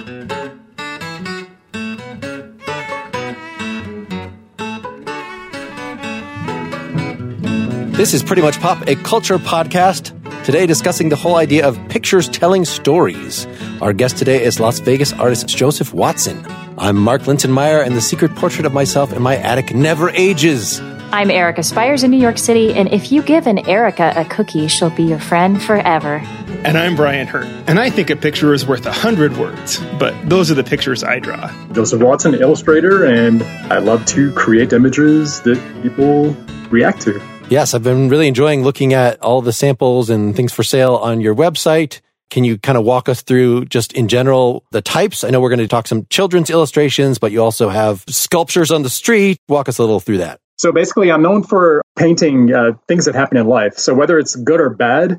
This is Pretty Much Pop, a culture podcast. Today discussing the whole idea of pictures telling stories. Our guest today is Las Vegas artist Joseph Watson. I'm Mark Linton-Meyer, and the secret portrait of myself in my attic never ages. I'm Erica Spires in New York City, and if you give an Erica a cookie, she'll be your friend forever. And I'm Brian Hurt, and I think a picture is worth 100 words, but those are the pictures I draw. Joseph Watson, illustrator, and I love to create images that people react to. Yes, I've been really enjoying looking at all the samples and things for sale on your website. Can you kind of walk us through, just in general, the types? I know we're going to talk some children's illustrations, but you also have sculptures on the street. Walk us a little through that. So basically, I'm known for painting things that happen in life. So whether it's good or bad,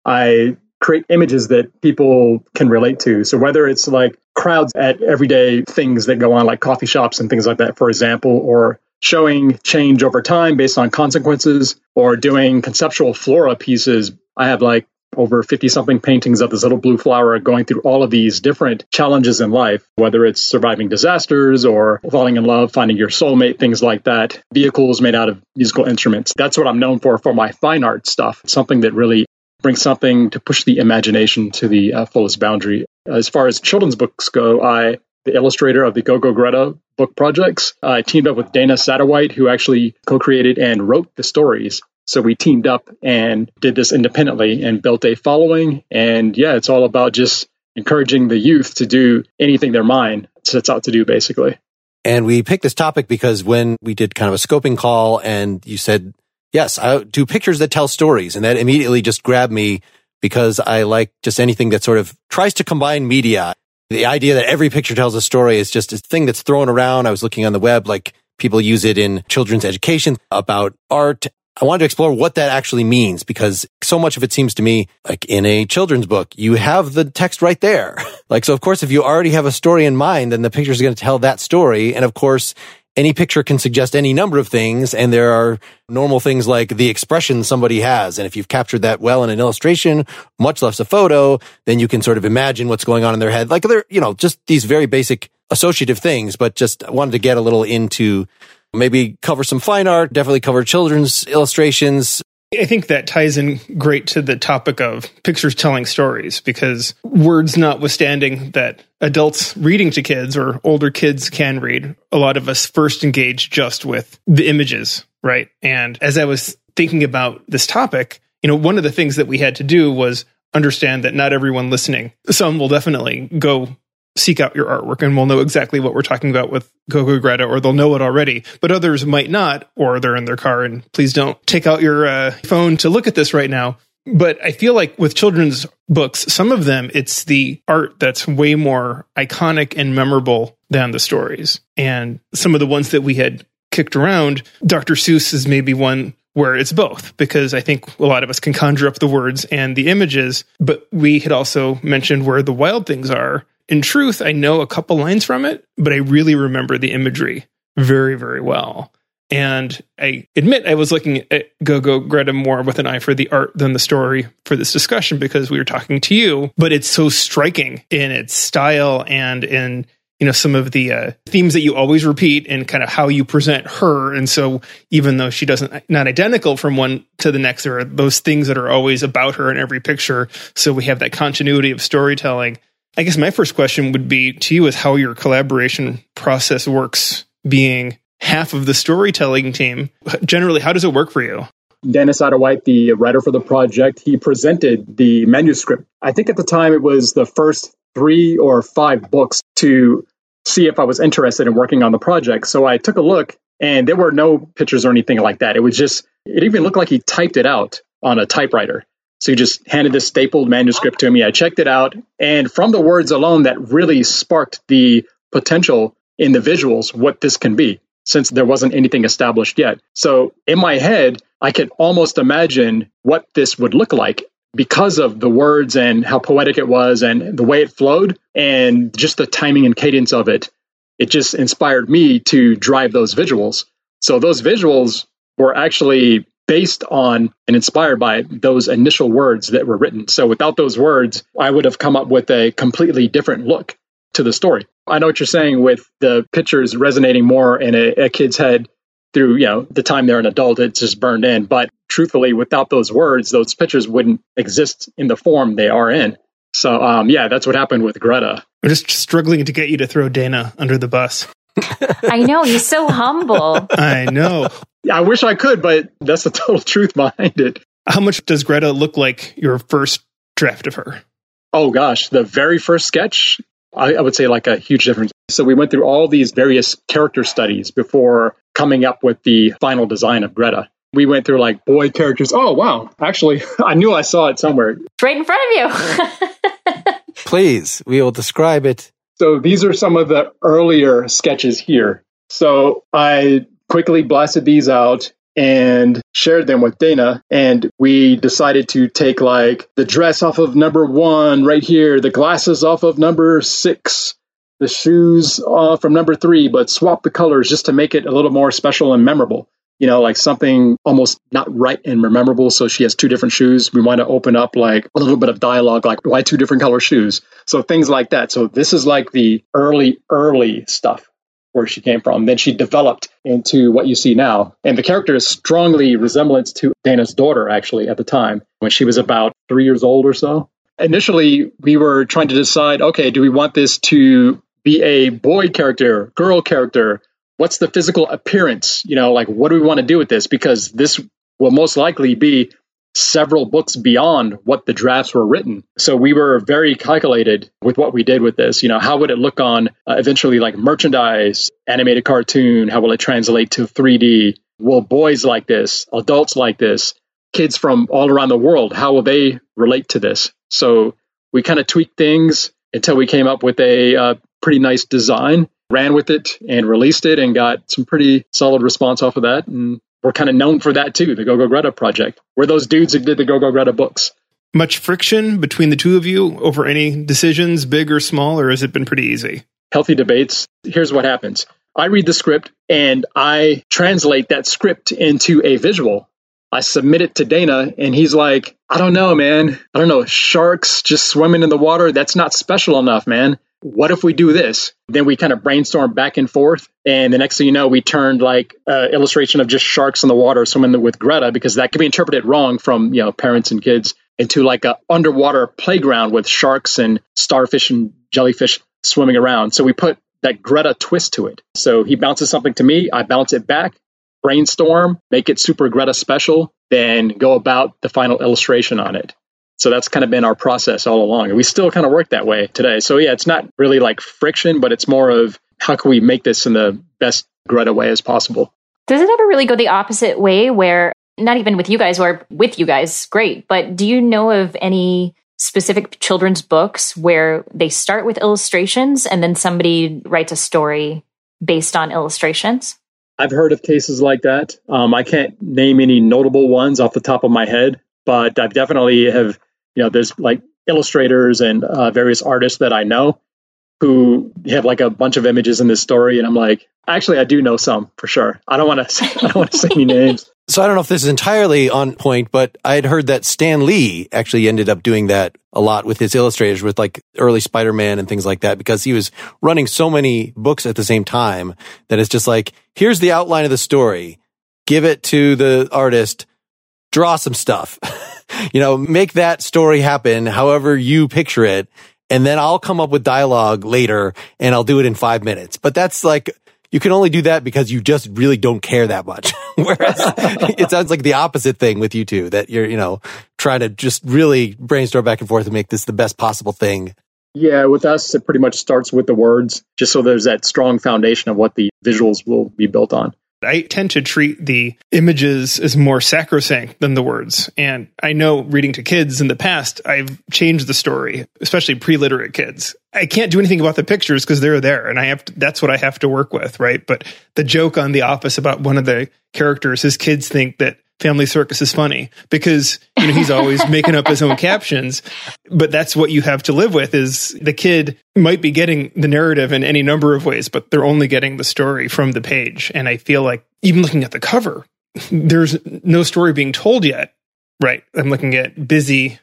I create images that people can relate to. So whether it's like crowds at everyday things that go on, like coffee shops and things like that, for example, or showing change over time based on consequences, or doing conceptual flora pieces. I have like over 50-something paintings of this little blue flower going through all of these different challenges in life, whether it's surviving disasters or falling in love, finding your soulmate, things like that. Vehicles made out of musical instruments. That's what I'm known for my fine art stuff. Something that really brings something to push the imagination to the fullest boundary. As far as children's books go, the illustrator of the Go-Go Greta book projects. I teamed up with Dana Satterwhite, who actually co-created and wrote the stories. So we teamed up and did this independently and built a following. And yeah, it's all about just encouraging the youth to do anything their mind sets out to do, basically. And we picked this topic because when we did kind of a scoping call and you said, yes, I do pictures that tell stories. And that immediately just grabbed me because I like just anything that sort of tries to combine media. The idea that every picture tells a story is just a thing that's thrown around. I was looking on the web, like people use it in children's education about art. I wanted to explore what that actually means because so much of it seems to me like in a children's book, you have the text right there. Like, so of course, if you already have a story in mind, then the picture is going to tell that story. And of course, any picture can suggest any number of things, and there are normal things like the expression somebody has. And if you've captured that well in an illustration, much less a photo, then you can sort of imagine what's going on in their head. Like they're, just these very basic associative things, but just wanted to get a little into maybe cover some fine art, definitely cover children's illustrations. I think that ties in great to the topic of pictures telling stories, because words notwithstanding that adults reading to kids or older kids can read, a lot of us first engage just with the images, right? And as I was thinking about this topic, one of the things that we had to do was understand that not everyone listening, some will definitely go seek out your artwork and will know exactly what we're talking about with Go-Go Greta, or they'll know it already, but others might not, or they're in their car, and please don't take out your phone to look at this right now. But I feel like with children's books, some of them, it's the art that's way more iconic and memorable than the stories. And some of the ones that we had kicked around, Dr. Seuss is maybe one where it's both, because I think a lot of us can conjure up the words and the images, but we had also mentioned where the Wild Things are. In truth, I know a couple lines from it, but I really remember the imagery very, very well. And I admit I was looking at Go-Go Greta more with an eye for the art than the story for this discussion, because we were talking to you, but it's so striking in its style and in some of the themes that you always repeat and kind of how you present her. And so even though she not identical from one to the next, there are those things that are always about her in every picture. So we have that continuity of storytelling. I guess my first question would be to you is how your collaboration process works, being half of the storytelling team. Generally, how does it work for you? Dana Satterwhite, the writer for the project, he presented the manuscript. I think at the time it was the first 3 or 5 books to see if I was interested in working on the project. So I took a look, and there were no pictures or anything like that. It even looked like he typed it out on a typewriter. So he just handed this stapled manuscript to me. I checked it out. And from the words alone, that really sparked the potential in the visuals, what this can be, since there wasn't anything established yet. So in my head, I could almost imagine what this would look like because of the words and how poetic it was and the way it flowed and just the timing and cadence of it. It just inspired me to drive those visuals. So those visuals were actually based on and inspired by those initial words that were written. So without those words, I would have come up with a completely different look. to the story. I know what you're saying with the pictures resonating more in a kid's head through, the time they're an adult, it's just burned in. But truthfully, without those words, those pictures wouldn't exist in the form they are in. So, that's what happened with Greta. I'm just struggling to get you to throw Dana under the bus. I know, he's so humble. I know. I wish I could, but that's the total truth behind it. How much does Greta look like your first draft of her? Oh, gosh. The very first sketch, I would say like a huge difference. So we went through all these various character studies before coming up with the final design of Greta. We went through like boy characters. Oh, wow. Actually, I knew I saw it somewhere. It's right in front of you. Please, we will describe it. So these are some of the earlier sketches here. So I quickly blasted these out and shared them with Dana. And we decided to take like the dress off of number 1 right here, the glasses off of number 6, the shoes from number 3, but swap the colors just to make it a little more special and memorable. Like something almost not right and memorable. So she has 2 different shoes. We want to open up like a little bit of dialogue, like why 2 different color shoes? So things like that. So this is like the early stuff where she came from. Then she developed into what you see now. And the character is strongly resemblance to Dana's daughter, actually, at the time, when she was about 3 years old or so. Initially, we were trying to decide, okay, do we want this to be a boy character, girl character? What's the physical appearance? Like, what do we want to do with this? Because this will most likely be several books beyond what the drafts were written. So we were very calculated with what we did with this. How would it look on eventually like merchandise, animated cartoon? How will it translate to 3D? Will boys like this? Adults like this? Kids from all around the world, how will they relate to this? So we kind of tweaked things until we came up with a pretty nice design, ran with it and released it and got some pretty solid response off of that. And we're kind of known for that too, the Go-Go Greta project. We're those dudes who did the Go-Go Greta books. Much friction between the two of you over any decisions, big or small, or has it been pretty easy? Healthy debates. Here's what happens. I read the script and I translate that script into a visual. I submit it to Dana and he's like, I don't know, man. I don't know. Sharks just swimming in the water. That's not special enough, man. What if we do this? Then we kind of brainstorm back and forth. And the next thing you know, we turned like illustration of just sharks in the water swimming with Greta, because that could be interpreted wrong from, parents and kids, into like a underwater playground with sharks and starfish and jellyfish swimming around. So we put that Greta twist to it. So he bounces something to me. I bounce it back, brainstorm, make it super Greta special, then go about the final illustration on it. So that's kind of been our process all along. And we still kind of work that way today. So yeah, it's not really like friction, but it's more of how can we make this in the best Greta way as possible. Does it ever really go the opposite way where, not even with you guys or with you guys, great, but do you know of any specific children's books where they start with illustrations and then somebody writes a story based on illustrations? I've heard of cases like that. I can't name any notable ones off the top of my head, but I've definitely have, there's like illustrators and various artists that I know who have like a bunch of images in this story. And I'm like, actually, I do know some for sure. I don't want to say any names. So I don't know if this is entirely on point, but I had heard that Stan Lee actually ended up doing that a lot with his illustrators, with like early Spider-Man and things like that, because he was running so many books at the same time that it's just like, here's the outline of the story, give it to the artist, draw some stuff, make that story happen however you picture it. And then I'll come up with dialogue later and I'll do it in 5 minutes. But that's like, you can only do that because you just really don't care that much. Whereas it sounds like the opposite thing with you two, that you're, trying to just really brainstorm back and forth and make this the best possible thing. Yeah, with us, it pretty much starts with the words, just so there's that strong foundation of what the visuals will be built on. I tend to treat the images as more sacrosanct than the words. And I know reading to kids in the past, I've changed the story, especially pre-literate kids. I can't do anything about the pictures because they're there and that's what I have to work with, right? But the joke on The Office about one of the characters, his kids think that Family Circus is funny because he's always making up his own captions. But that's what you have to live with, is the kid might be getting the narrative in any number of ways, but they're only getting the story from the page. And I feel like even looking at the cover, there's no story being told yet, right? I'm looking at Busy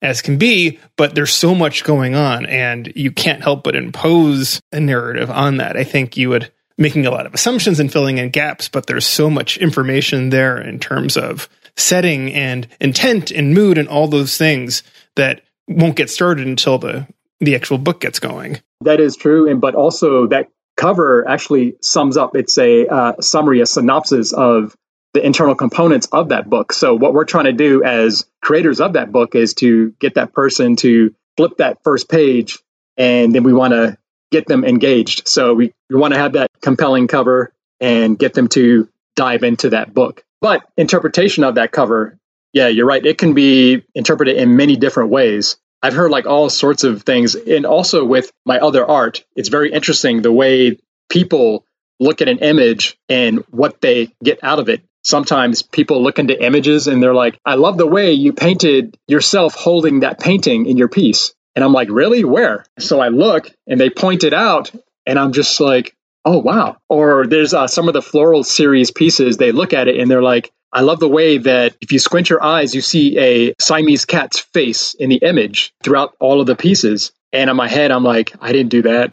as can be, but there's so much going on and you can't help but impose a narrative on that. I think you would making a lot of assumptions and filling in gaps, but there's so much information there in terms of setting and intent and mood and all those things that won't get started until the actual book gets going. That is true. But also that cover actually sums up, it's a summary, a synopsis of the internal components of that book. So what we're trying to do as creators of that book is to get that person to flip that first page, and then we want to get them engaged. So we want to have that compelling cover and get them to dive into that book. But interpretation of that cover, yeah, you're right. It can be interpreted in many different ways. I've heard like all sorts of things. And also with my other art, it's very interesting the way people look at an image and what they get out of it. Sometimes people look into images and they're like, I love the way you painted yourself holding that painting in your piece. And I'm like, really? Where? So I look and they point it out and I'm just like, oh, wow. Or there's some of the floral series pieces. They look at it and they're like, I love the way that if you squint your eyes, you see a Siamese cat's face in the image throughout all of the pieces. And in my head, I'm like, I didn't do that.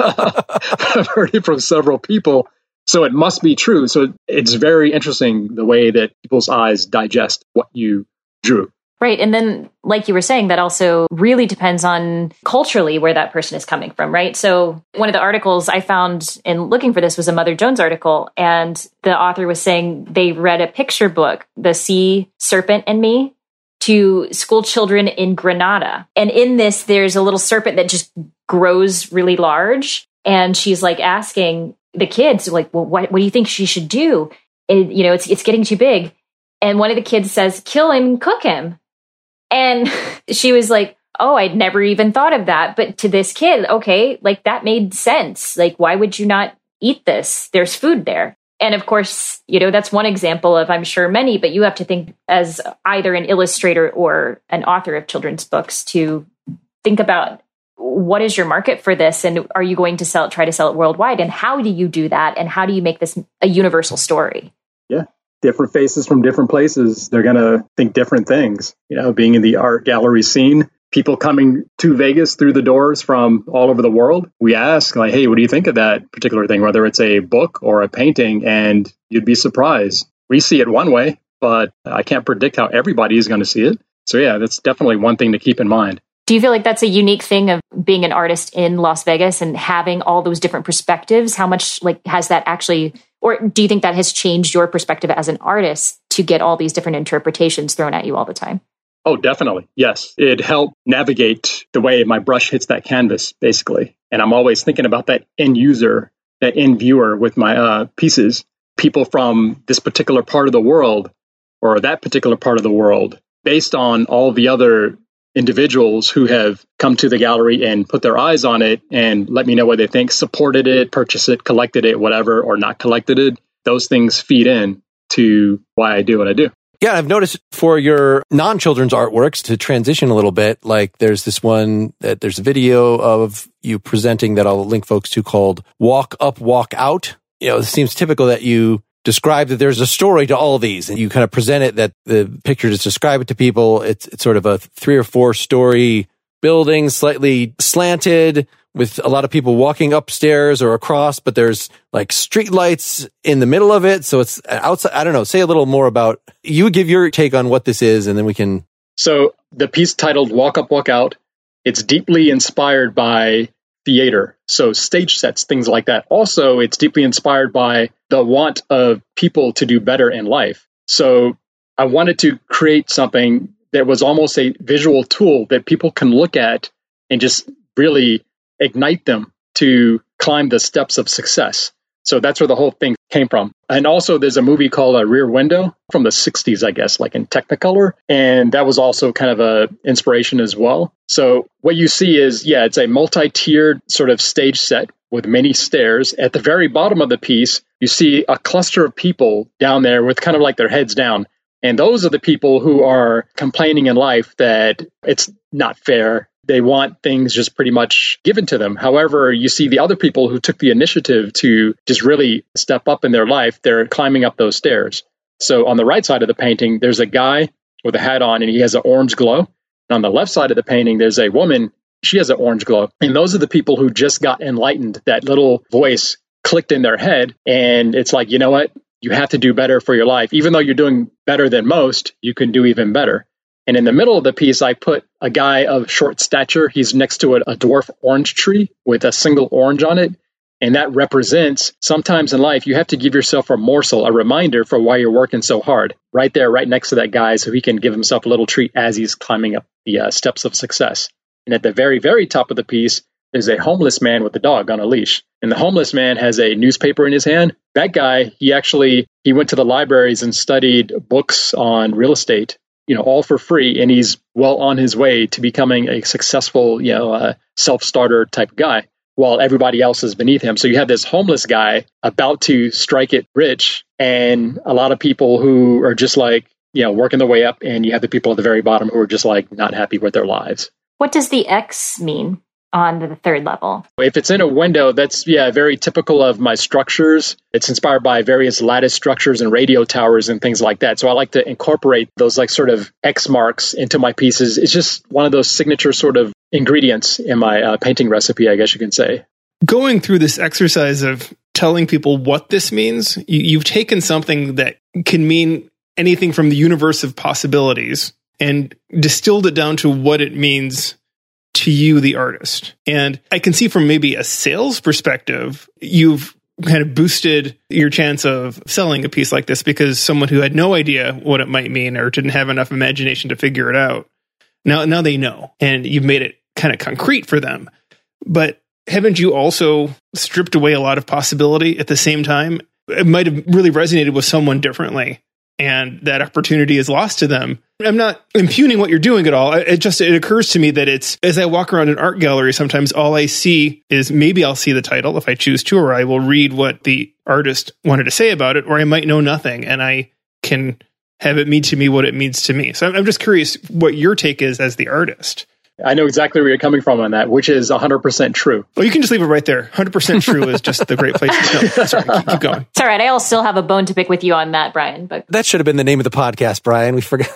I've heard it from several people. So it must be true. So it's very interesting the way that people's eyes digest what you drew. Right. And then, like you were saying, that also really depends on culturally where that person is coming from, right? So one of the articles I found in looking for this was a Mother Jones article. And the author was saying they read a picture book, The Sea Serpent and Me, to school children in Granada. And in this, there's a little serpent that just grows really large. And she's like asking the kids, like, well, what do you think she should do? And, you know, it's getting too big. And one of the kids says, kill him, cook him. And she was like, oh, I'd never even thought of that. But to this kid, okay, like that made sense. Like, why would you not eat this? There's food there. And of course, you know, that's one example of, I'm sure, many, but you have to think as either an illustrator or an author of children's books to think about what is your market for this? And are you going to try to sell it worldwide? And how do you do that? And how do you make this a universal story? Yeah. Different faces from different places. They're going to think different things. You know, being in the art gallery scene, people coming to Vegas through the doors from all over the world. We ask like, hey, what do you think of that particular thing? Whether it's a book or a painting, and you'd be surprised. We see it one way, but I can't predict how everybody is going to see it. So yeah, that's definitely one thing to keep in mind. Do you feel like that's a unique thing of being an artist in Las Vegas and having all those different perspectives? How much like has that actually, or do you think that has changed your perspective as an artist to get all these different interpretations thrown at you all the time? Oh, definitely. Yes. It helped navigate the way my brush hits that canvas, basically. And I'm always thinking about that end user, that end viewer with my pieces, people from this particular part of the world or that particular part of the world, based on all the other individuals who have come to the gallery and put their eyes on it and let me know what they think, supported it, purchased it, collected it, whatever, or not collected it. Those things feed in to why I do what I do. Yeah, I've noticed for your non-children's artworks, to transition a little bit, like there's this one that there's a video of you presenting that I'll link folks to called Walk Up, Walk Out. You know, it seems typical that you describe that there's a story to all of these and you kind of present it, that the picture just describe it to people. It's sort of a 3 or 4 story building, slightly slanted, with a lot of people walking upstairs or across, but there's like street lights in the middle of it. So it's outside. I don't know. Say a little more about, you give your take on what this is, and then we can. So the piece titled Walk Up, Walk Out, it's deeply inspired by theater. So stage sets, things like that. Also, it's deeply inspired by the want of people to do better in life. So I wanted to create something that was almost a visual tool that people can look at and just really ignite them to climb the steps of success. So that's where the whole thing came from. And also there's a movie called Rear Window from the 60s, I guess, like in Technicolor. And that was also kind of a inspiration as well. So what you see is, yeah, it's a multi-tiered sort of stage set with many stairs. At the very bottom of the piece, you see a cluster of people down there with kind of like their heads down. And those are the people who are complaining in life that it's not fair. They want things just pretty much given to them. However, you see the other people who took the initiative to just really step up in their life, they're climbing up those stairs. So on the right side of the painting, there's a guy with a hat on and he has an orange glow. And on the left side of the painting, there's a woman. She has an orange glow. And those are the people who just got enlightened. That little voice clicked in their head. And it's like, you know what? You have to do better for your life. Even though you're doing better than most, you can do even better. And in the middle of the piece, I put a guy of short stature. He's next to a dwarf orange tree with a single orange on it. And that represents sometimes in life, you have to give yourself a morsel, a reminder for why you're working so hard. Right there, right next to that guy, so he can give himself a little treat as he's climbing up the steps of success. And at the very, very top of the piece, there's a homeless man with a dog on a leash. And the homeless man has a newspaper in his hand. That guy, he went to the libraries and studied books on real estate, all for free. And he's well on his way to becoming a successful, self-starter type guy, while everybody else is beneath him. So you have this homeless guy about to strike it rich, and a lot of people who are just like, working their way up. And you have the people at the very bottom who are just like not happy with their lives. What does the X mean on the third level? If it's in a window, that's very typical of my structures. It's inspired by various lattice structures and radio towers and things like that. So I like to incorporate those like sort of X marks into my pieces. It's just one of those signature sort of ingredients in my painting recipe, I guess you can say. Going through this exercise of telling people what this means, you've taken something that can mean anything from the universe of possibilities and distilled it down to what it means to you, the artist. And I can see from maybe a sales perspective, you've kind of boosted your chance of selling a piece like this, because someone who had no idea what it might mean or didn't have enough imagination to figure it out, now they know, and you've made it kind of concrete for them. But haven't you also stripped away a lot of possibility at the same time? It might have really resonated with someone differently, and that opportunity is lost to them. I'm not impugning what you're doing at all. It occurs to me that as I walk around an art gallery, sometimes all I see is, maybe I'll see the title if I choose to, or I will read what the artist wanted to say about it, or I might know nothing and I can have it mean to me what it means to me. So I'm just curious what your take is as the artist. I know exactly where you're coming from on that, which is 100% true. Well, you can just leave it right there. 100% true is just the great place to go. Sorry, keep going. It's all right. I'll still have a bone to pick with you on that, Brian. But that should have been the name of the podcast, Brian. We forgot.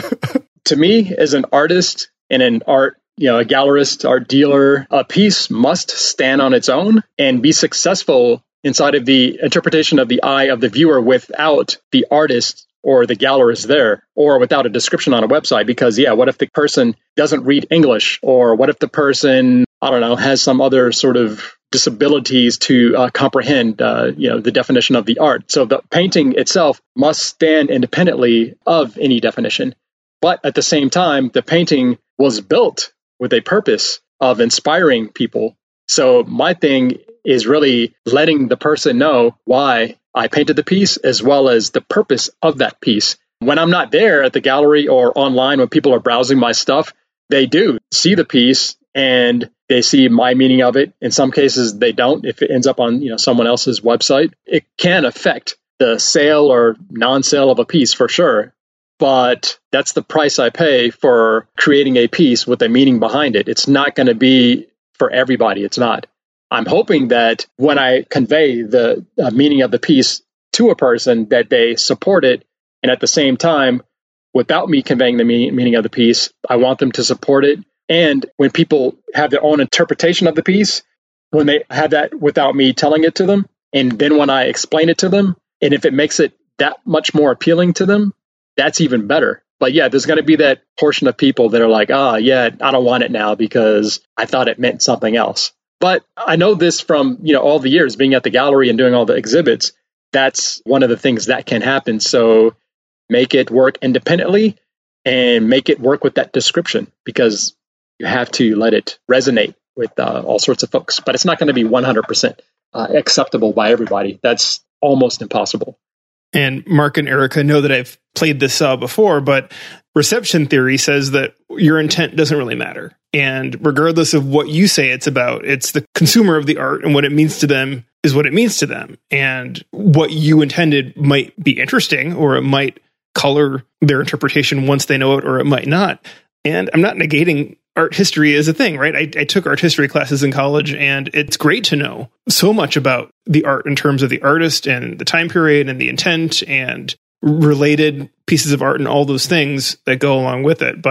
To me, as an artist and an art, a gallerist, art dealer, a piece must stand on its own and be successful inside of the interpretation of the eye of the viewer without the artist or the gallerist there, or without a description on a website. Because, what if the person doesn't read English? Or what if the person, has some other sort of disabilities to comprehend, the definition of the art? So the painting itself must stand independently of any definition. But at the same time, the painting was built with a purpose of inspiring people. So my thing is really letting the person know why I painted the piece, as well as the purpose of that piece. When I'm not there at the gallery or online, when people are browsing my stuff, they do see the piece and they see my meaning of it. In some cases, they don't. If it ends up on someone else's website, it can affect the sale or non-sale of a piece for sure. But that's the price I pay for creating a piece with a meaning behind it. It's not going to be for everybody. It's not. I'm hoping that when I convey the meaning of the piece to a person, that they support it. And at the same time, without me conveying the meaning of the piece, I want them to support it. And when people have their own interpretation of the piece, when they have that without me telling it to them, and then when I explain it to them, and if it makes it that much more appealing to them, that's even better. But there's going to be that portion of people that are like, I don't want it now because I thought it meant something else. But I know this from, all the years being at the gallery and doing all the exhibits. That's one of the things that can happen. So make it work independently and make it work with that description, because you have to let it resonate with all sorts of folks. But it's not going to be 100% acceptable by everybody. That's almost impossible. And Mark and Erica know that I've played this before, but reception theory says that your intent doesn't really matter. And regardless of what you say it's about, it's the consumer of the art, and what it means to them is what it means to them. And what you intended might be interesting, or it might color their interpretation once they know it, or it might not. And I'm not negating art history as a thing, right? I took art history classes in college, and it's great to know so much about the art in terms of the artist and the time period and the intent and related pieces of art and all those things that go along with it. But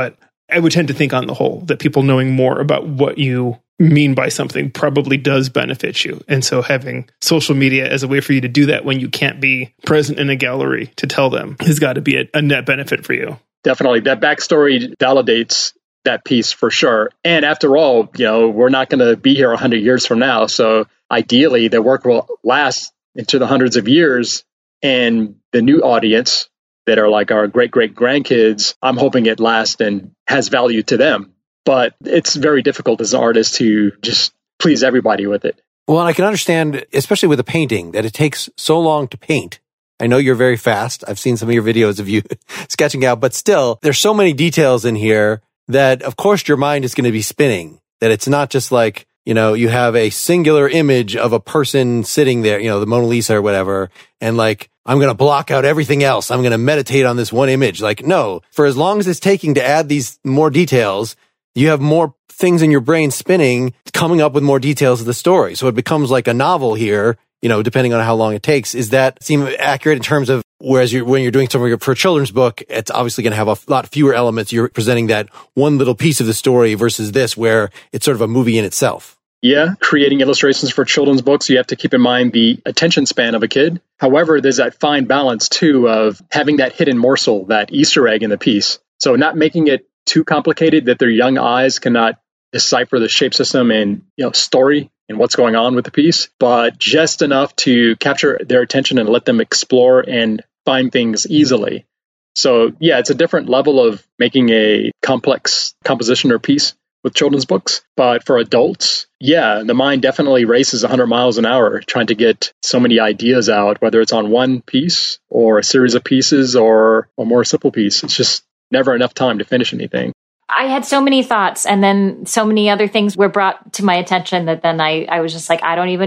I would tend to think on the whole that people knowing more about what you mean by something probably does benefit you. And so having social media as a way for you to do that when you can't be present in a gallery to tell them has got to be a net benefit for you. Definitely. That backstory validates that piece for sure. And after all, we're not going to be here 100 years from now. So ideally, the work will last into the hundreds of years. And the new audience that are like our great-great-grandkids, I'm hoping it lasts and has value to them. But it's very difficult as an artist to just please everybody with it. Well, and I can understand, especially with a painting, that it takes so long to paint. I know you're very fast. I've seen some of your videos of you sketching out, but still, there's so many details in here that, of course, your mind is going to be spinning, that it's not just like, you have a singular image of a person sitting there, the Mona Lisa or whatever, and like, I'm going to block out everything else. I'm going to meditate on this one image. Like, no, for as long as it's taking to add these more details, you have more things in your brain spinning, coming up with more details of the story. So it becomes like a novel here, depending on how long it takes. Is that seem accurate in terms of, whereas when you're doing something for a children's book, it's obviously going to have a lot fewer elements. You're presenting that one little piece of the story versus this, where it's sort of a movie in itself. Yeah, creating illustrations for children's books, you have to keep in mind the attention span of a kid. However, there's that fine balance, too, of having that hidden morsel, that Easter egg in the piece. So not making it too complicated that their young eyes cannot decipher the shape system and story and what's going on with the piece, but just enough to capture their attention and let them explore and find things easily. So yeah, it's a different level of making a complex composition or piece with children's books. But for adults, yeah, the mind definitely races 100 miles an hour trying to get so many ideas out, whether it's on one piece or a series of pieces or a more simple piece. It's just never enough time to finish anything. I had so many thoughts, and then so many other things were brought to my attention that then I was just like,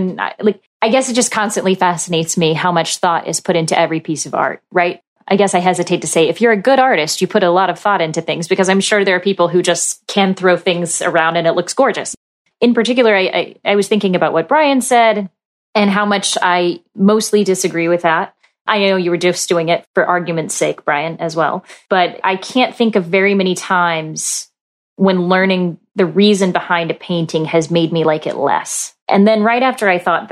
I guess it just constantly fascinates me how much thought is put into every piece of art, right? I guess I hesitate to say, if you're a good artist, you put a lot of thought into things, because I'm sure there are people who just can throw things around and it looks gorgeous. In particular, I was thinking about what Brian said and how much I mostly disagree with that. I know you were just doing it for argument's sake, Brian, as well. But I can't think of very many times when learning the reason behind a painting has made me like it less. And then right after I thought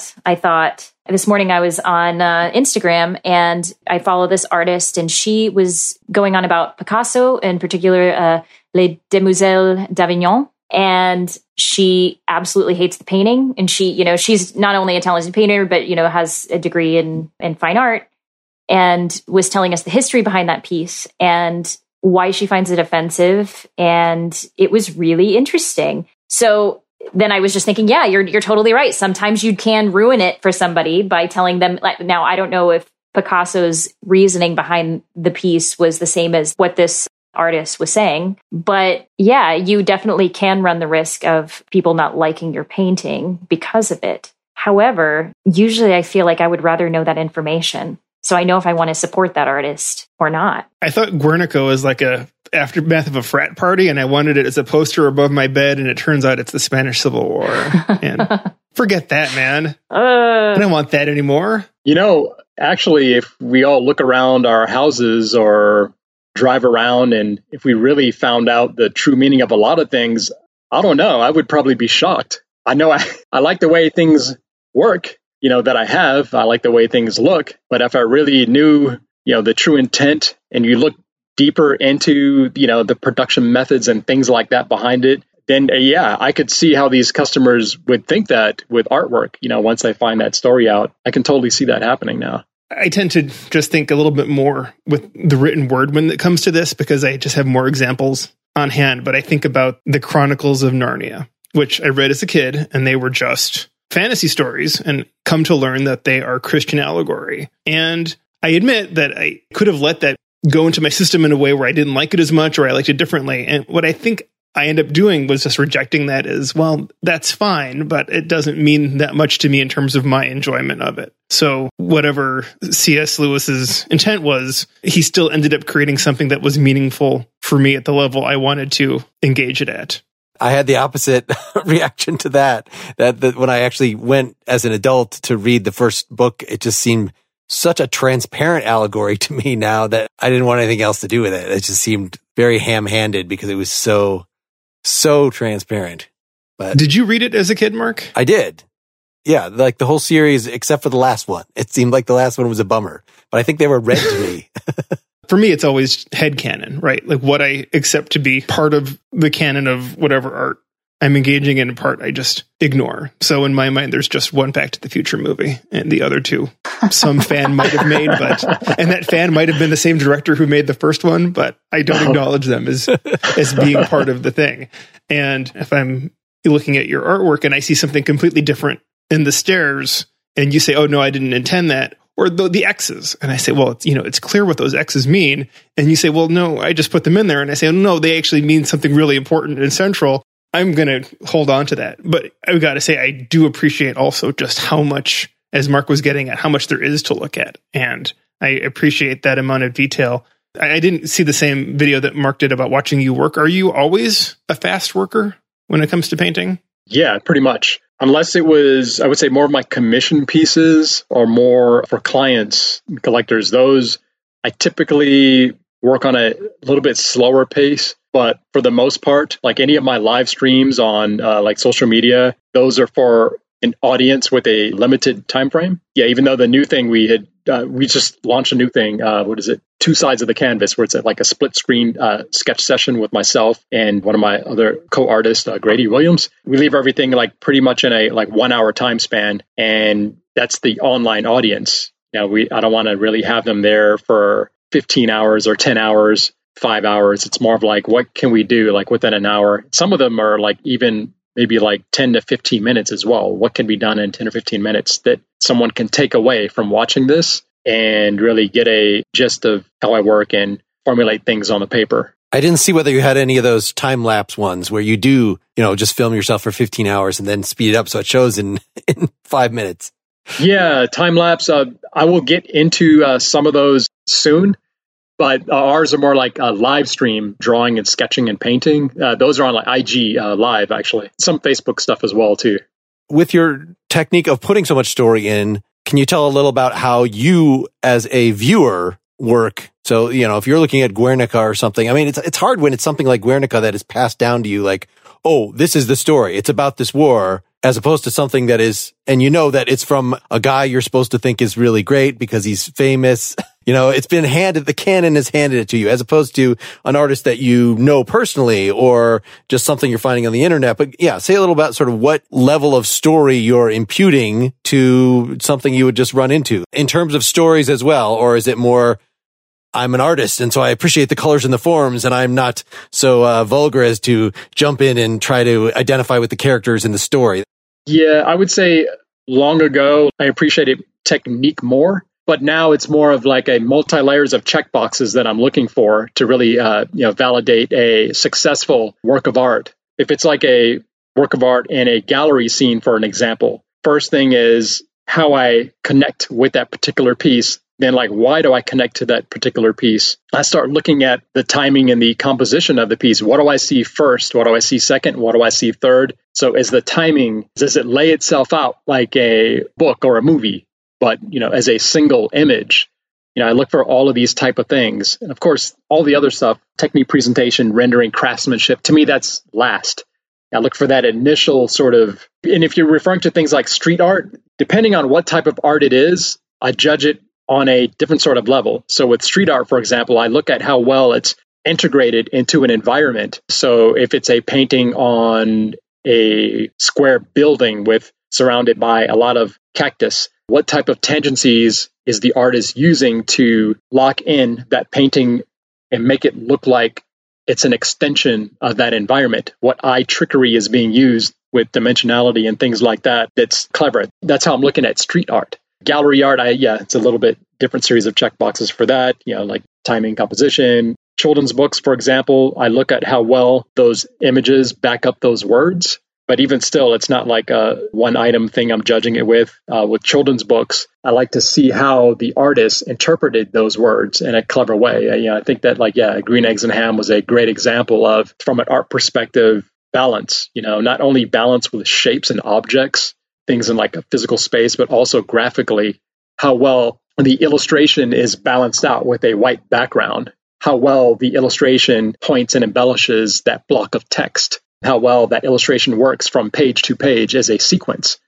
this morning I was on Instagram and I follow this artist, and she was going on about Picasso, in particular, Les Demoiselles d'Avignon. And she absolutely hates the painting. And she's not only a talented painter, but, has a degree in fine art, and was telling us the history behind that piece and why she finds it offensive. And it was really interesting. So then I was just thinking, yeah, you're totally right. Sometimes you can ruin it for somebody by telling them, now, I don't know if Picasso's reasoning behind the piece was the same as what this artist was saying, but yeah, you definitely can run the risk of people not liking your painting because of it. However, usually I feel like I would rather know that information, so I know if I want to support that artist or not. I thought Guernica was like a aftermath of a frat party, and I wanted it as a poster above my bed, and it turns out it's the Spanish Civil War. And forget that, man. I don't want that anymore. Actually, if we all look around our houses or drive around, and if we really found out the true meaning of a lot of things, I don't know, I would probably be shocked. I know I like the way things work, that I have. I like the way things look. But if I really knew, the true intent, and you look deeper into, the production methods and things like that behind it, then yeah, I could see how these customers would think that with artwork, once they find that story out. I can totally see that happening now. I tend to just think a little bit more with the written word when it comes to this, because I just have more examples on hand. But I think about the Chronicles of Narnia, which I read as a kid, and they were just fantasy stories, and come to learn that they are Christian allegory. And I admit that I could have let that go into my system in a way where I didn't like it as much, or I liked it differently. And what I think I ended up doing was just rejecting that as, well, that's fine, but it doesn't mean that much to me in terms of my enjoyment of it. So whatever C.S. Lewis's intent was, he still ended up creating something that was meaningful for me at the level I wanted to engage it at. I had the opposite reaction to that when I actually went as an adult to read the first book, it just seemed such a transparent allegory to me now that I didn't want anything else to do with it. It just seemed very ham-handed because it was so transparent. But did you read it as a kid, Mark? I did. Yeah, like the whole series, except for the last one. It seemed like the last one was a bummer, but I think they were read to me. For me, it's always headcanon, right? Like what I accept to be part of the canon of whatever art I'm engaging in, part I just ignore. So in my mind, there's just one Back to the Future movie, and the other two some fan might have made, and that fan might have been the same director who made the first one, but I don't acknowledge them as being part of the thing. And if I'm looking at your artwork and I see something completely different in the stairs, and you say, "Oh no, I didn't intend that," or the X's, and I say, "Well, it's clear what those X's mean," and you say, "Well, no, I just put them in there," and I say, "Oh, no, they actually mean something really important and central." I'm going to hold on to that, but I've got to say, I do appreciate also just how much, as Mark was getting at, how much there is to look at, and I appreciate that amount of detail. I didn't see the same video that Mark did about watching you work. Are you always a fast worker when it comes to painting? Yeah, pretty much. Unless it was, I would say, more of my commission pieces or more for clients, collectors, those I typically work on a little bit slower pace. But for the most part, like any of my live streams on like social media, those are for an audience with a limited time frame. Yeah, even though the new thing we just launched a new thing. What is it? 2 sides of the canvas, where it's like a split screen sketch session with myself and one of my other co-artists, Grady Williams. We leave everything like pretty much in a like 1 hour time span, and that's the online audience. Now I don't want to really have them there for 15 hours or 10 hours. 5 hours. It's more of like, what can we do like within an hour? Some of them are like even maybe like 10 to 15 minutes as well. What can be done in 10 or 15 minutes that someone can take away from watching this and really get a gist of how I work and formulate things on the paper. I didn't see whether you had any of those time-lapse ones where you do, just film yourself for 15 hours and then speed it up so it shows in 5 minutes. Yeah, time-lapse. I will get into some of those soon. But ours are more like a live stream, drawing and sketching and painting. Those are on like IG Live, actually. Some Facebook stuff as well, too. With your technique of putting so much story in, can you tell a little about how you, as a viewer, work? So, if you're looking at Guernica or something, I mean, it's hard when it's something like Guernica that is passed down to you like, oh, this is the story. It's about this war, as opposed to something that is, and that it's from a guy you're supposed to think is really great because he's famous. It's been handed, the canon has handed it to you, as opposed to an artist that you know personally or just something you're finding on the internet. But yeah, say a little about sort of what level of story you're imputing to something you would just run into in terms of stories as well. Or is it more, I'm an artist, and so I appreciate the colors and the forms, and I'm not so vulgar as to jump in and try to identify with the characters in the story? Yeah, I would say long ago, I appreciated technique more. But now it's more of like a multi-layers of checkboxes that I'm looking for to really, validate a successful work of art. If it's like a work of art in a gallery scene, for an example, first thing is how I connect with that particular piece. Then like, why do I connect to that particular piece? I start looking at the timing and the composition of the piece. What do I see first? What do I see second? What do I see third? So is the timing, does it lay itself out like a book or a movie? But, as a single image, I look for all of these type of things. And of course, all the other stuff, technique, presentation, rendering, craftsmanship, to me, that's last. I look for that initial sort of, and if you're referring to things like street art, depending on what type of art it is, I judge it on a different sort of level. So with street art, for example, I look at how well it's integrated into an environment. So if it's a painting on a square building surrounded by a lot of cactus, what type of tangencies is the artist using to lock in that painting and make it look like it's an extension of that environment? What eye trickery is being used with dimensionality and things like that that's clever. That's how I'm looking at street art. Gallery art, it's a little bit different series of checkboxes for that, like timing, composition. Children's books, for example, I look at how well those images back up those words. But even still, it's not like a one item thing I'm judging it with. With children's books, I like to see how the artist interpreted those words in a clever way. I think that Green Eggs and Ham was a great example of, from an art perspective, balance. Not only balance with shapes and objects, things in like a physical space, but also graphically, how well the illustration is balanced out with a white background, how well the illustration points and embellishes that block of text, how well that illustration works from page to page as a sequence.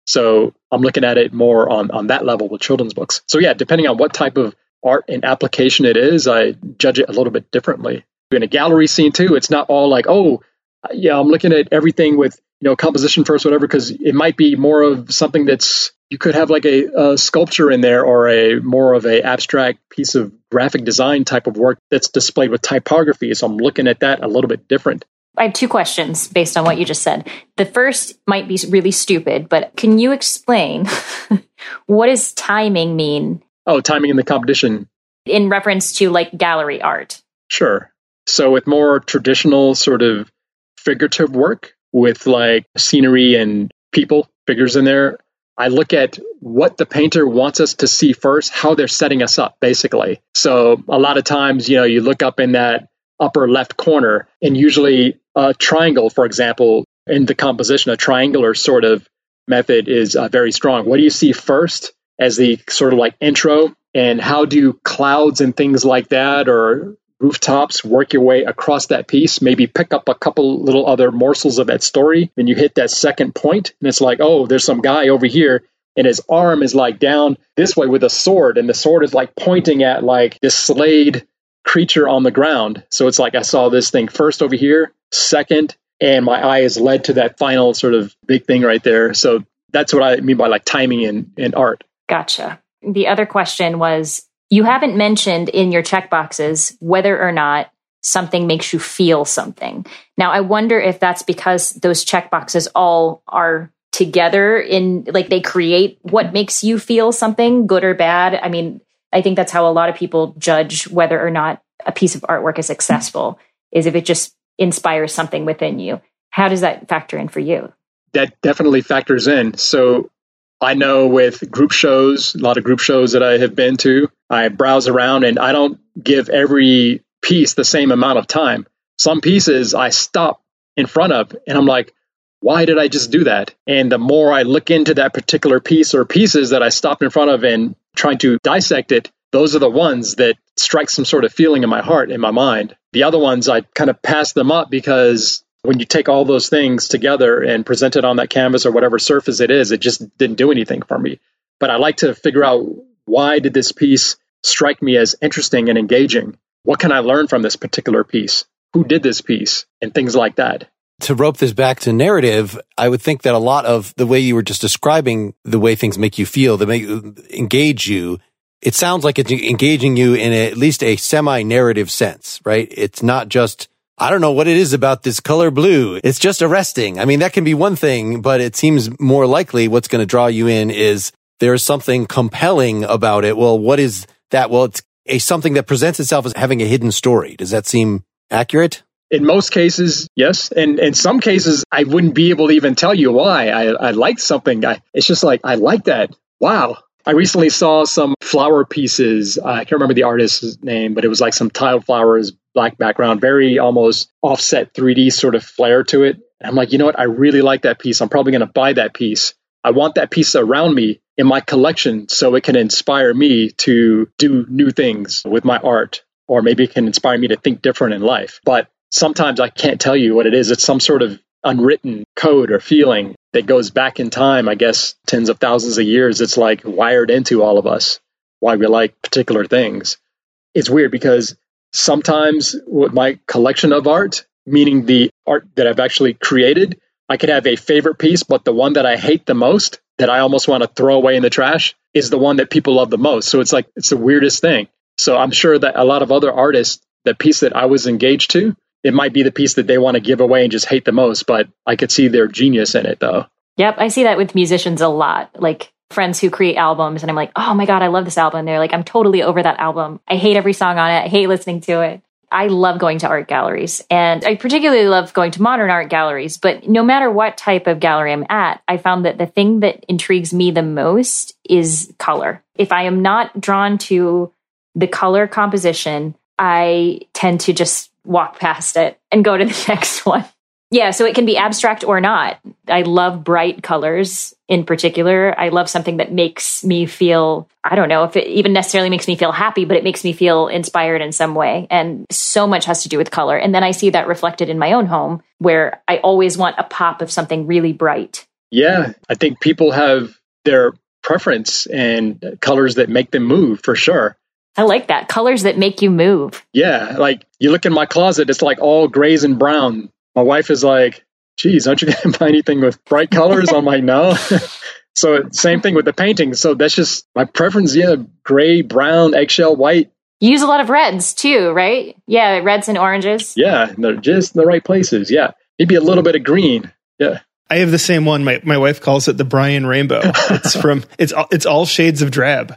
So I'm looking at it more on that level with children's books. So yeah, depending on what type of art and application it is, I judge it a little bit differently. In a gallery scene too, it's not all like, oh, yeah, I'm looking at everything with, composition first, whatever, because it might be more of something that's, you could have like a sculpture in there or a more of a abstract piece of graphic design type of work that's displayed with typography. So I'm looking at that a little bit different. I have two questions based on what you just said. The first might be really stupid, but can you explain what does timing mean? Oh, timing in the competition. In reference to like gallery art. Sure. So with more traditional sort of figurative work with like scenery and people, figures in there, I look at what the painter wants us to see first, how they're setting us up, basically. So a lot of times, you look up in that upper left corner, and usually a triangle, for example, in the composition, a triangular sort of method is very strong. What do you see first as the sort of like intro, and how do clouds and things like that or rooftops work your way across that piece? Maybe pick up a couple little other morsels of that story, and you hit that second point, and it's like, oh, there's some guy over here, and his arm is like down this way with a sword, and the sword is like pointing at like this slayed creature on the ground. So it's like I saw this thing first over here, second, and my eye is led to that final sort of big thing right there. So that's what I mean by like timing in art. Gotcha. The other question was, you haven't mentioned in your checkboxes whether or not something makes you feel something. Now, I wonder if that's because those checkboxes all are together in like they create what makes you feel something, good or bad. I mean, I think that's how a lot of people judge whether or not a piece of artwork is successful, is if it just inspires something within you. How does that factor in for you? That definitely factors in. So I know with group shows, a lot of group shows that I have been to, I browse around and I don't give every piece the same amount of time. Some pieces I stop in front of and I'm like, why did I just do that? And the more I look into that particular piece or pieces that I stopped in front of and trying to dissect it, those are the ones that strike some sort of feeling in my heart, in my mind. The other ones, I kind of pass them up because when you take all those things together and present it on that canvas or whatever surface it is, it just didn't do anything for me. But I like to figure out, why did this piece strike me as interesting and engaging? What can I learn from this particular piece? Who did this piece? And things like that. To rope this back to narrative, I would think that a lot of the way you were just describing the way things make you feel, that make engage you, it sounds like it's engaging you in at least a semi-narrative sense, right? It's not just, I don't know what it is about this color blue. It's just arresting. I mean, that can be one thing, but it seems more likely what's going to draw you in is there's something compelling about it. Well, what is that? Well, it's something that presents itself as having a hidden story. Does that seem accurate? In most cases, yes. And in some cases, I wouldn't be able to even tell you why. I like something. It's just like, I like that. Wow. I recently saw some flower pieces. I can't remember the artist's name, but it was like some tiled flowers, black background, very almost offset 3D sort of flair to it. And I'm like, you know what? I really like that piece. I'm probably going to buy that piece. I want that piece around me in my collection so it can inspire me to do new things with my art, or maybe it can inspire me to think different in life. But sometimes I can't tell you what it is. It's some sort of unwritten code or feeling that goes back in time, I guess, tens of thousands of years. It's like wired into all of us, why we like particular things. It's weird because sometimes with my collection of art, meaning the art that I've actually created, I could have a favorite piece, but the one that I hate the most, that I almost want to throw away in the trash, is the one that people love the most. So it's like, it's the weirdest thing. So I'm sure that a lot of other artists, the piece that I was engaged to, it might be the piece that they want to give away and just hate the most, but I could see their genius in it though. Yep. I see that with musicians a lot, like friends who create albums and I'm like, oh my God, I love this album. And they're like, I'm totally over that album. I hate every song on it. I hate listening to it. I love going to art galleries, and I particularly love going to modern art galleries, but no matter what type of gallery I'm at, I found that the thing that intrigues me the most is color. If I am not drawn to the color composition, I tend to just walk past it and go to the next one. Yeah, so it can be abstract or not. I love bright colors in particular. I love something that makes me feel, I don't know if it even necessarily makes me feel happy, but it makes me feel inspired in some way. And so much has to do with color. And then I see that reflected in my own home where I always want a pop of something really bright. Yeah, I think people have their preference and colors that make them move for sure. I like that. Colors that make you move. Yeah, like you look in my closet, it's like all grays and brown. My wife is like, geez, aren't you going to buy anything with bright colors? I'm like, no. So same thing with the painting. So that's just my preference. Yeah, gray, brown, eggshell, white. You use a lot of reds too, right? Yeah, reds and oranges. Yeah, they're just in the right places. Yeah, maybe a little bit of green. Yeah. I have the same one. My wife calls it the Brian Rainbow. It's all shades of drab.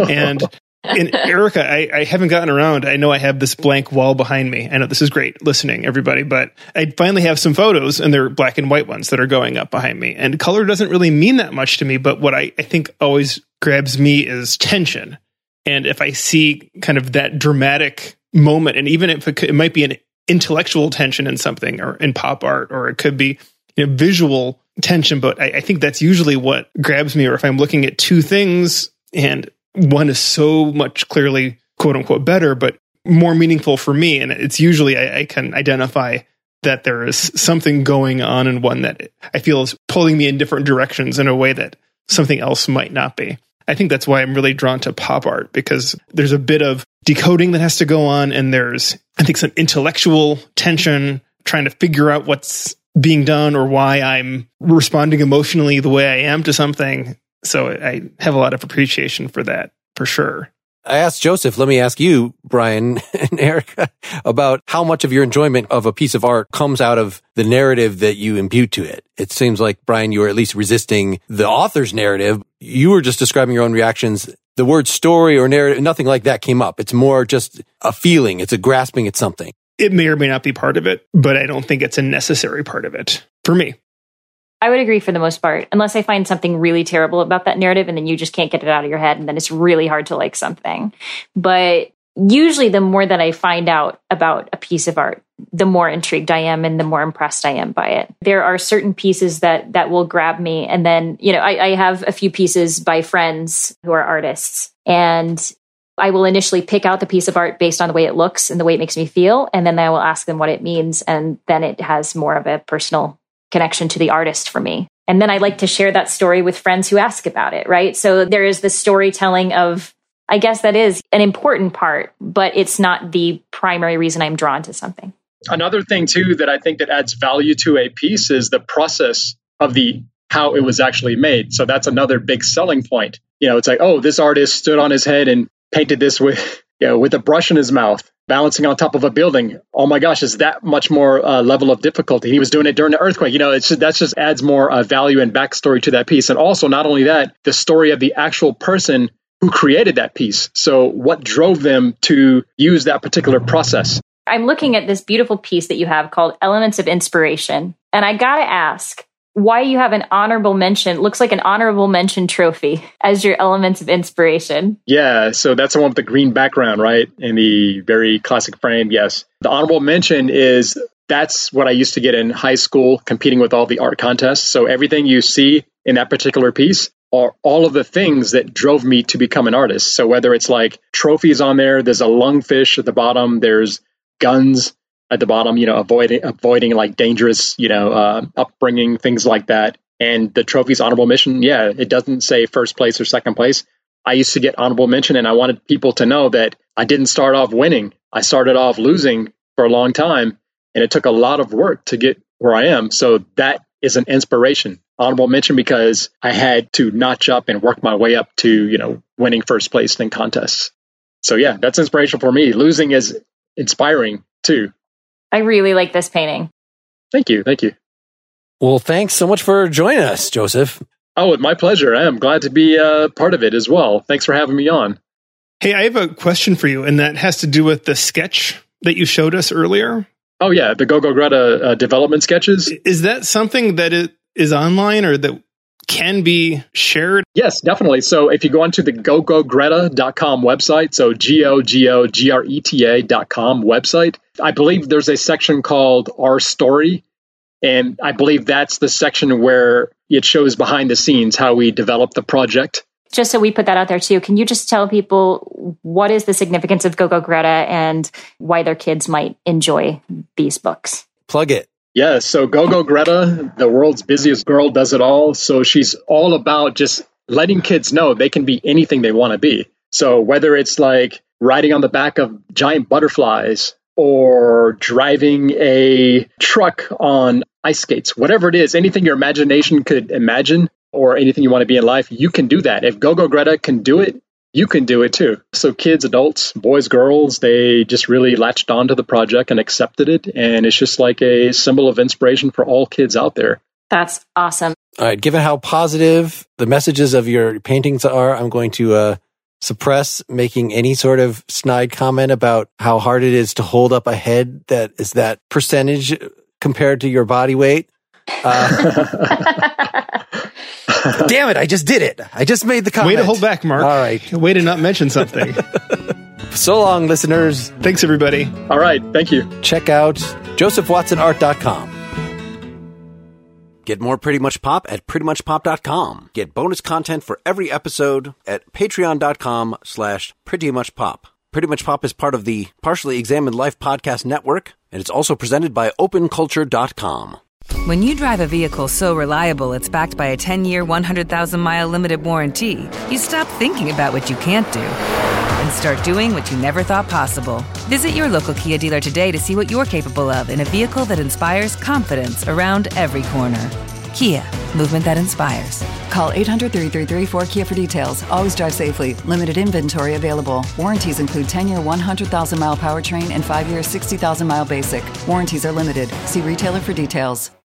And Erica, I haven't gotten around. I know I have this blank wall behind me. I know this is great listening, everybody, but I finally have some photos, and they're black and white ones that are going up behind me. And color doesn't really mean that much to me, but what I think always grabs me is tension. And if I see kind of that dramatic moment, and even if it might be an intellectual tension in something, or in pop art, or it could be visual tension, but I think that's usually what grabs me. Or if I'm looking at two things and one is so much clearly, quote unquote, better, but more meaningful for me. And it's usually I can identify that there is something going on in one that I feel is pulling me in different directions in a way that something else might not be. I think that's why I'm really drawn to pop art, because there's a bit of decoding that has to go on. And there's, I think, some intellectual tension, trying to figure out what's being done or why I'm responding emotionally the way I am to something. So I have a lot of appreciation for that, for sure. I asked Joseph, let me ask you, Brian and Erica, about how much of your enjoyment of a piece of art comes out of the narrative that you impute to it. It seems like, Brian, you were at least resisting the author's narrative. You were just describing your own reactions. The word story or narrative, nothing like that came up. It's more just a feeling. It's a grasping at something. It may or may not be part of it, but I don't think it's a necessary part of it for me. I would agree for the most part, unless I find something really terrible about that narrative and then you just can't get it out of your head, and then it's really hard to like something. But usually the more that I find out about a piece of art, the more intrigued I am and the more impressed I am by it. There are certain pieces that will grab me. And then, I have a few pieces by friends who are artists, and I will initially pick out the piece of art based on the way it looks and the way it makes me feel. And then I will ask them what it means. And then it has more of a personal connection to the artist for me. And then I like to share that story with friends who ask about it, right? So there is the storytelling of, I guess that is an important part, but it's not the primary reason I'm drawn to something. Another thing too that I think that adds value to a piece is the process of how it was actually made. So that's another big selling point. It's like, oh, this artist stood on his head and painted this with a brush in his mouth, balancing on top of a building. Oh my gosh, is that much more level of difficulty? He was doing it during the earthquake. That just adds more value and backstory to that piece. And also, not only that, the story of the actual person who created that piece. So what drove them to use that particular process? I'm looking at this beautiful piece that you have called Elements of Inspiration. And I got to ask, why you have an honorable mention, looks like an honorable mention trophy as your Elements of Inspiration. Yeah, so that's the one with the green background, right? In the very classic frame, yes. The honorable mention that's what I used to get in high school, competing with all the art contests. So everything you see in that particular piece are all of the things that drove me to become an artist. So whether it's like trophies on there's a lungfish at the bottom, there's guns at the bottom, avoiding like dangerous, upbringing, things like that. And the trophy's honorable mention, it doesn't say first place or second place. I used to get honorable mention, and I wanted people to know that I didn't start off winning. I started off losing for a long time, and it took a lot of work to get where I am. So that is an inspiration. Honorable mention because I had to notch up and work my way up to, winning first place in contests. So yeah, that's inspirational for me. Losing is inspiring too. I really like this painting. Thank you. Well, thanks so much for joining us, Joseph. Oh, my pleasure. I am glad to be part of it as well. Thanks for having me on. Hey, I have a question for you, and that has to do with the sketch that you showed us earlier. Oh, yeah, the Go-Go Greta development sketches. Is that something that is online or that can be shared? Yes, definitely. So if you go onto the gogogreta.com website, so gogogreta.com website, I believe there's a section called Our Story. And I believe that's the section where it shows behind the scenes how we developed the project. Just so we put that out there too, can you just tell people what is the significance of Go-Go Greta and why their kids might enjoy these books? Plug it. Yeah, so Go-Go Greta, the world's busiest girl, does it all. So she's all about just letting kids know they can be anything they want to be. So whether it's like riding on the back of giant butterflies or driving a truck on ice skates, whatever it is, anything your imagination could imagine or anything you want to be in life, you can do that. If Go-Go Greta can do it, you can do it too. So kids, adults, boys, girls, they just really latched onto the project and accepted it. And it's just like a symbol of inspiration for all kids out there. That's awesome. All right. Given how positive the messages of your paintings are, I'm going to suppress making any sort of snide comment about how hard it is to hold up a head that is that percentage compared to your body weight. Damn it, I just did it. I just made the comment. Way to hold back, Mark. All right. Way to not mention something. So long, listeners. Thanks, everybody. All right. Thank you. Check out josephwatsonart.com. Get more Pretty Much Pop at prettymuchpop.com. Get bonus content for every episode at patreon.com/prettymuchpop. Pretty Much Pop is part of the Partially Examined Life podcast network, and it's also presented by openculture.com. When you drive a vehicle so reliable it's backed by a 10-year, 100,000-mile limited warranty, you stop thinking about what you can't do and start doing what you never thought possible. Visit your local Kia dealer today to see what you're capable of in a vehicle that inspires confidence around every corner. Kia, movement that inspires. Call 800-333-4KIA for details. Always drive safely. Limited inventory available. Warranties include 10-year, 100,000-mile powertrain and 5-year, 60,000-mile basic. Warranties are limited. See retailer for details.